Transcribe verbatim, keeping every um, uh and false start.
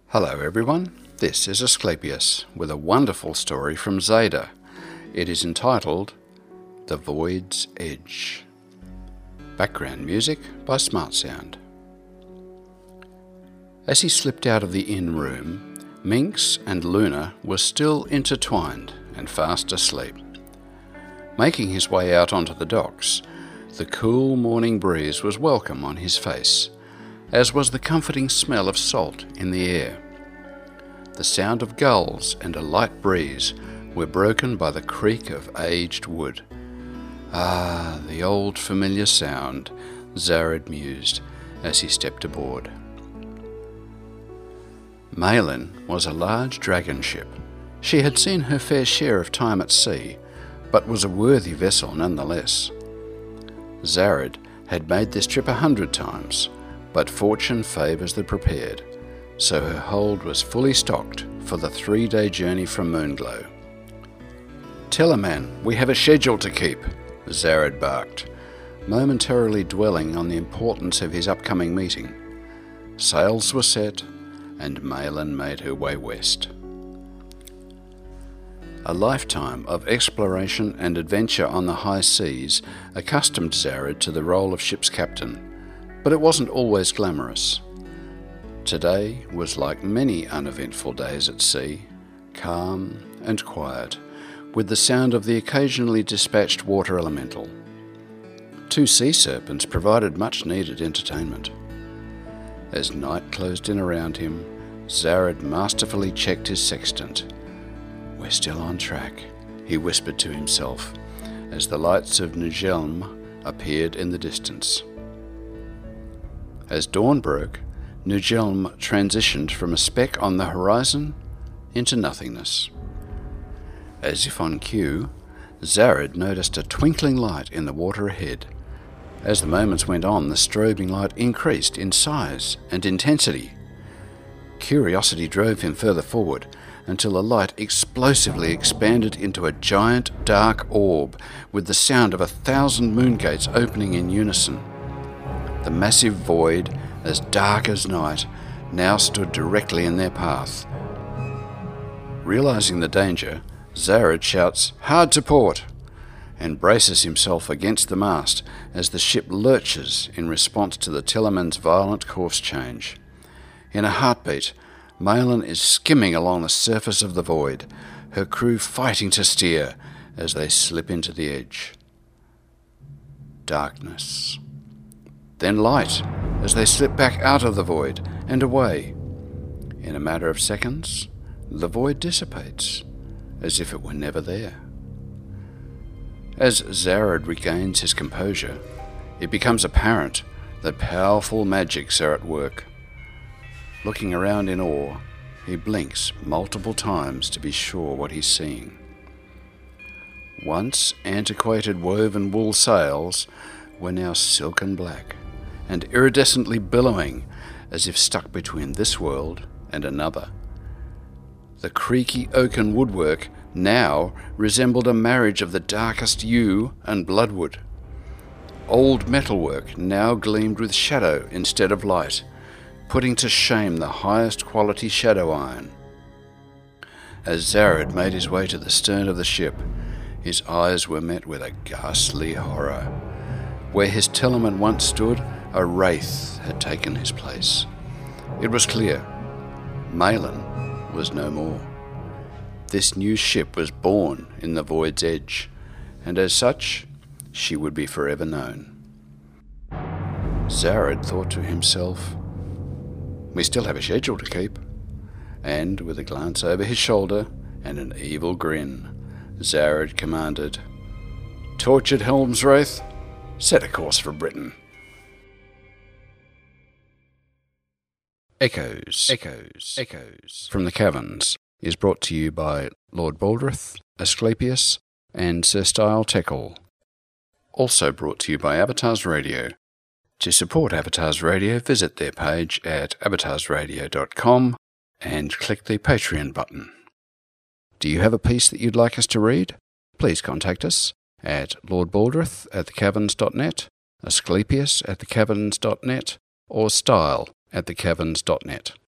Hello everyone, this is Asclepius with a wonderful story from Zeta. It is entitled The Void's Edge. Background music by Smart Sound. As he slipped out of the inn room, Minx and Luna were still intertwined and fast asleep. Making his way out onto the docks, the cool morning breeze was welcome on his face, as was the comforting smell of salt in the air. The sound of gulls and a light breeze were broken by the creak of aged wood. Ah, the old familiar sound, Zared mused as he stepped aboard. Malin was a large dragon ship. She had seen her fair share of time at sea, but was a worthy vessel nonetheless. Zared had made this trip a hundred times, but fortune favours the prepared, so her hold was fully stocked for the three-day journey from Moonglow. "Teleman, we have a schedule to keep," Zared barked, momentarily dwelling on the importance of his upcoming meeting. Sails were set, and Malin made her way west. A lifetime of exploration and adventure on the high seas accustomed Zared to the role of ship's captain, but it wasn't always glamorous. Today was like many uneventful days at sea, calm and quiet, with the sound of the occasionally dispatched water elemental. Two sea serpents provided much-needed entertainment. As night closed in around him, Zared masterfully checked his sextant. "We're still on track," he whispered to himself, as the lights of Nujelm appeared in the distance. As dawn broke, Nujelm transitioned from a speck on the horizon into nothingness. As if on cue, Zared noticed a twinkling light in the water ahead. As the moments went on, the strobing light increased in size and intensity. Curiosity drove him further forward, until the light explosively expanded into a giant dark orb with the sound of a thousand moongates opening in unison. The massive void, as dark as night, now stood directly in their path. Realizing the danger, Zared shouts, "Hard to port!" and braces himself against the mast as the ship lurches in response to the Teleman's violent course change. In a heartbeat, Malin is skimming along the surface of the void, her crew fighting to steer as they slip into the edge. Darkness. Then light as they slip back out of the void and away. In a matter of seconds, the void dissipates, as if it were never there. As Zared regains his composure, it becomes apparent that powerful magics are at work. Looking around in awe, he blinks multiple times to be sure what he's seeing. Once antiquated woven wool sails were now silken black and iridescently billowing, as if stuck between this world and another. The creaky oaken woodwork now resembled a marriage of the darkest yew and bloodwood. Old metalwork now gleamed with shadow instead of light, putting to shame the highest quality shadow iron. As Zared made his way to the stern of the ship, his eyes were met with a ghastly horror. Where his Teleman once stood, a wraith had taken his place. It was clear, Malin was no more. This new ship was born in the Void's Edge, and as such, she would be forever known. Zared thought to himself, "We still have a schedule to keep." And with a glance over his shoulder and an evil grin, Zared commanded, "Tortured Helmswraith, set a course for Britain." Echoes, Echoes, Echoes from the Caverns is brought to you by Lord Baldrith, Asclepius, and Sir Style Teckle. Also brought to you by Avatars Radio. To support Avatars Radio, visit their page at avatars radio dot com and click the Patreon button. Do you have a piece that you'd like us to read? Please contact us at lordbaldrith at the caverns dot net, Asclepius at the caverns dot net, or Style at the caverns dot net.